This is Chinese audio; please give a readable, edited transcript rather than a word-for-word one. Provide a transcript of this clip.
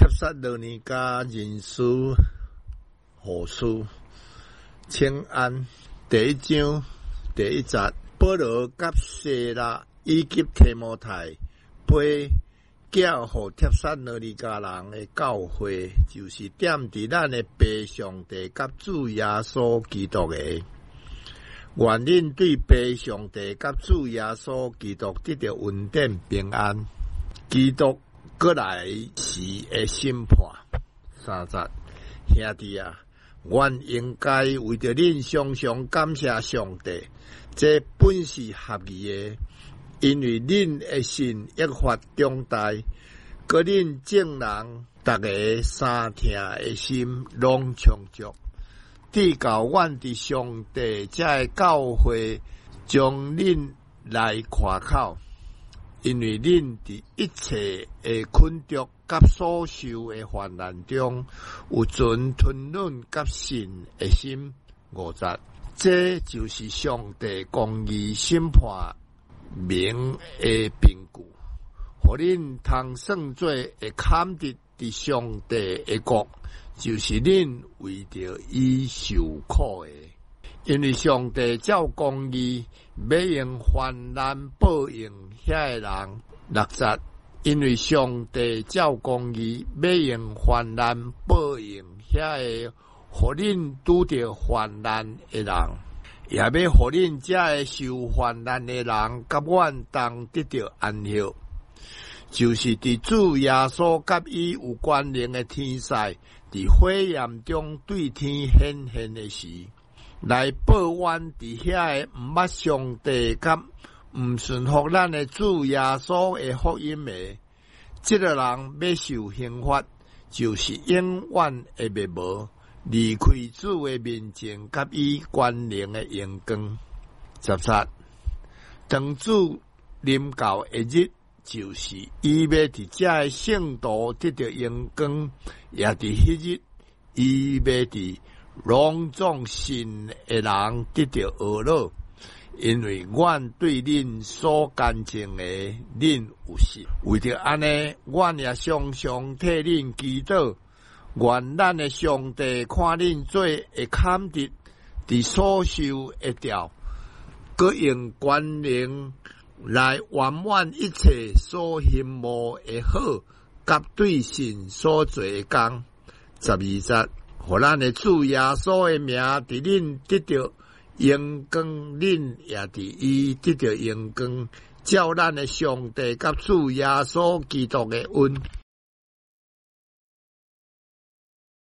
帖撒罗尼迦人书后书请安第一章第一节，保罗甲西拉以及提摩太陪寄互帖撒罗尼迦人的教会，就是踮伫咱的父上帝甲主耶稣基督的。愿恁对父上帝甲主耶稣基督得到稳定平安。基督过来时的审判。3节，兄弟啊，阮应该为着恁常常感谢上帝，这本是合宜的，因为恁的信益发重大，搁恁众人逐个三听的心拢充足，至到阮伫上帝这的教会将恁来夸口。因为恁伫一切的困毒甲所受的患难中，有存吞忍甲信的心。5节，这就是上帝公义审判明的凭据，互恁通算做会砍得伫上帝的国，就是恁为着伊受苦的。因为上帝照公义要用患难报应遐个人。6节，因为上帝照公义要用患难报应遐个互恁拄着患难的人，也要互恁这个受患难的人甲阮同得到安息，就是伫主耶稣甲伊有关联的天使伫火焰中对天显现的时，来报阮伫遐个毋捌上帝甲毋顺服咱的主耶稣的福音的，这个人要受刑罚，就是永远会灭无，离开主的面前，甲伊关联的荣光。10节，当主临到的日，就是伊要伫这的圣徒得到荣光，也伫迄日，伊要伫隆重信的人得到懊恼，因为阮对恁所干净的，恁有信。为着安尼，阮也常常替恁祈祷，愿咱的上帝看恁做会堪得伫所受的掉，搁用权能来圆满一切所羡慕的好，甲对神所做的工。12节，互咱的主耶稣的名伫恁得到荣光，恁也伫伊得到荣光，照咱的上帝甲主耶稣基督的恩。